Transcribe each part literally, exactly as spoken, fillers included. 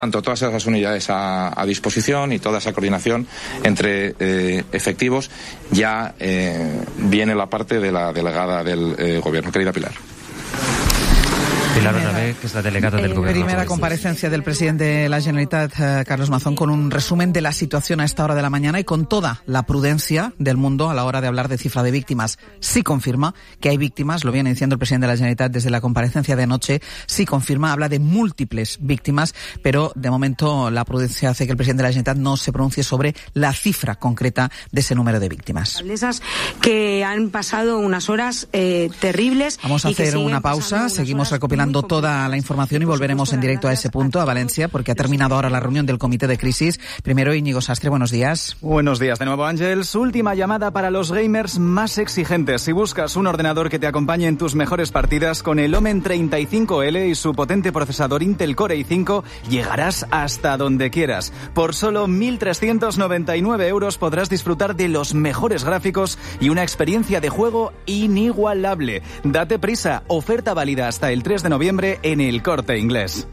Tanto todas esas unidades a, a disposición y toda esa coordinación entre eh, efectivos, ya eh, viene la parte de la delegada del eh, Gobierno. Querida Pilar. Pilar Bernabé, que es la delegada del eh, Gobierno. Primera comparecencia del presidente de la Generalitat, eh, Carlos Mazón, con un resumen de la situación a esta hora de la mañana y con toda la prudencia del mundo a la hora de hablar de cifra de víctimas. Sí confirma que hay víctimas, lo viene diciendo el presidente de la Generalitat desde la comparecencia de anoche, sí confirma, habla de múltiples víctimas, pero de momento la prudencia hace que el presidente de la Generalitat no se pronuncie sobre la cifra concreta de ese número de víctimas. Que han pasado unas horas eh, terribles. Vamos a hacer una pausa, seguimos recopilando toda la información y volveremos en directo a ese punto, a Valencia, porque ha terminado ahora la reunión del Comité de Crisis. Primero, Íñigo Sastre, buenos días. Buenos días de nuevo, Ángels. Última llamada para los gamers más exigentes. Si buscas un ordenador que te acompañe en tus mejores partidas, con el Omen treinta y cinco L y su potente procesador Intel Core i cinco, llegarás hasta donde quieras. Por solo mil trescientos noventa y nueve euros podrás disfrutar de los mejores gráficos y una experiencia de juego inigualable. Date prisa, oferta válida hasta el tres de noviembre en El Corte Inglés.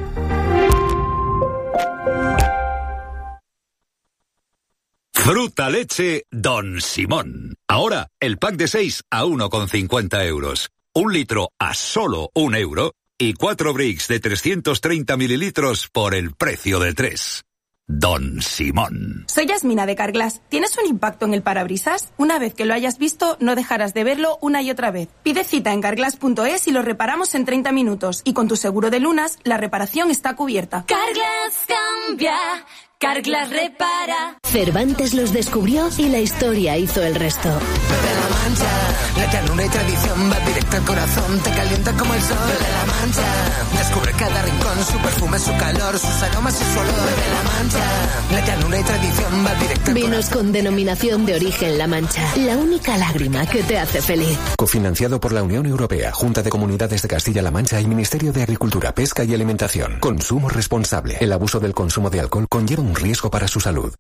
Fruta leche Don Simón. Ahora, el pack de seis a uno con cincuenta euros. Un litro a solo un euro. Y cuatro bricks de trescientos treinta mililitros por el precio de tres. Don Simón. Soy Yasmina de Carglass. ¿Tienes un impacto en el parabrisas? Una vez que lo hayas visto, no dejarás de verlo una y otra vez. Pide cita en carglass punto es y lo reparamos en treinta minutos. Y con tu seguro de lunas, la reparación está cubierta. Carglass cambia, Carglass repara. Cervantes los descubrió y la historia hizo el resto. Bebe la Mancha, la ternura y tradición va directo al corazón, te calienta como el sol. Bebe la Mancha, descubre cada rincón, su perfume, su calor, sus aromas y su olor. Bebe la Mancha, la ternura y tradición va directo al Vinos corazón. con denominación de origen La Mancha, la única lágrima que te hace feliz. Cofinanciado por la Unión Europea, Junta de Comunidades de Castilla-La Mancha y Ministerio de Agricultura, Pesca y Alimentación. Consumo responsable. El abuso del consumo de alcohol conlleva un riesgo para su salud.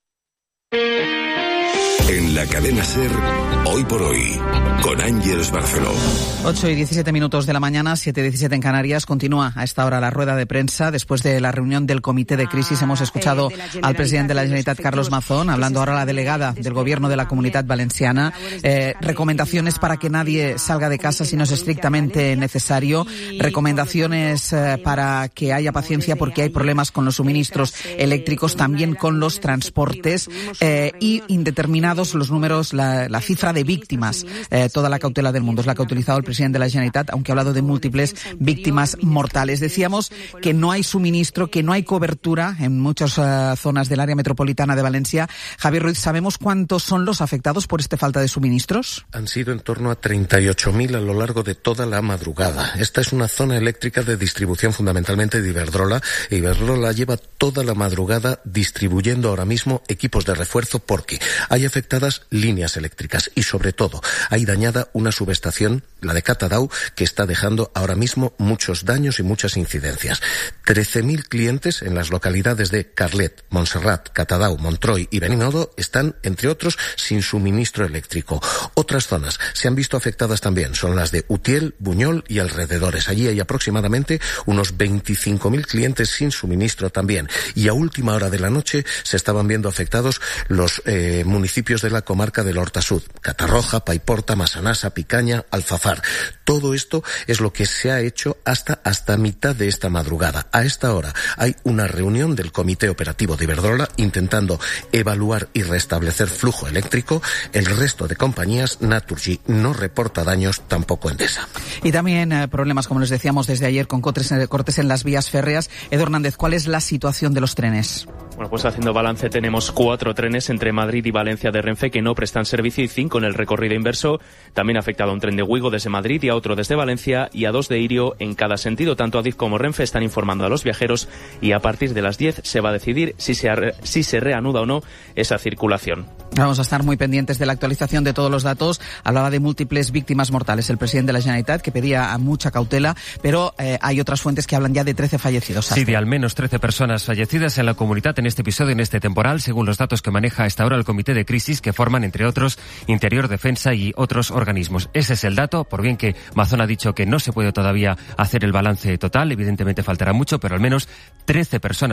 En la cadena SER, hoy por hoy, con Ángeles Barceló. ocho y diecisiete minutos de la mañana, siete y diecisiete en Canarias. Continúa a esta hora la rueda de prensa. Después de la reunión del Comité de Crisis hemos escuchado al presidente de la Generalitat, Carlos Mazón, hablando ahora la delegada del Gobierno de la Comunitat Valenciana. Eh, recomendaciones para que nadie salga de casa si no es estrictamente necesario. Recomendaciones eh, para que haya paciencia porque hay problemas con los suministros eléctricos, también con los transportes eh, y indeterminados los números, la, la cifra de víctimas, eh, toda la cautela del mundo. Es la que ha utilizado el presidente de la Generalitat, aunque ha hablado de múltiples víctimas mortales. Decíamos que no hay suministro, que no hay cobertura en muchas uh, zonas del área metropolitana de Valencia. Javier Ruiz, ¿sabemos cuántos son los afectados por esta falta de suministros? Han sido en torno a treinta y ocho mil a lo largo de toda la madrugada. Esta es una zona eléctrica de distribución fundamentalmente de Iberdrola. Iberdrola lleva toda la madrugada distribuyendo ahora mismo equipos de refuerzo porque hay afectadas líneas eléctricas y sobre todo hay dañada una subestación, la de Catadau, que está dejando ahora mismo muchos daños y muchas incidencias. trece mil clientes en las localidades de Carlet, Montserrat, Catadau, Montroi y Benimodo están, entre otros, sin suministro eléctrico. Otras zonas se han visto afectadas también, son las de Utiel, Buñol y alrededores. Allí hay aproximadamente unos veinticinco mil clientes sin suministro también. Y a última hora de la noche se estaban viendo afectados los eh, municipios de la comarca del Horta Sud, Catarroja, Paiporta, Massanassa, Picaña, Alfafar. Todo esto es lo que se ha hecho hasta, hasta mitad de esta madrugada. A esta hora hay una reunión del Comité Operativo de Iberdrola intentando evaluar y restablecer flujo eléctrico. El resto de compañías, Naturgy, no reporta daños, tampoco Endesa. Y también eh, problemas, como les decíamos desde ayer, con cortes, cortes en las vías férreas. Edu Hernández, ¿cuál es la situación de los trenes? Bueno, pues haciendo balance tenemos cuatro trenes entre Madrid y Valencia de Renfe que no prestan servicio y cinco en el recorrido inverso. También ha afectado a un tren de Wigo desde Madrid y a otro desde Valencia y a dos de Irio en cada sentido. Tanto Adif como Renfe están informando a los viajeros y a partir de las diez se va a decidir si se, arre- si se reanuda o no esa circulación. Vamos a estar muy pendientes de la actualización de todos los datos. Hablaba de múltiples víctimas mortales el presidente de la Generalitat, que pedía mucha cautela, pero eh, hay otras fuentes que hablan ya de trece fallecidos. Sí, de al menos trece personas fallecidas en la comunidad en este episodio, en este temporal, según los datos que maneja a esta hora el Comité de Crisis, que forman, entre otros, Interior, Defensa y otros organismos. Ese es el dato, por bien que Mazón ha dicho que no se puede todavía hacer el balance total, evidentemente faltará mucho, pero al menos trece personas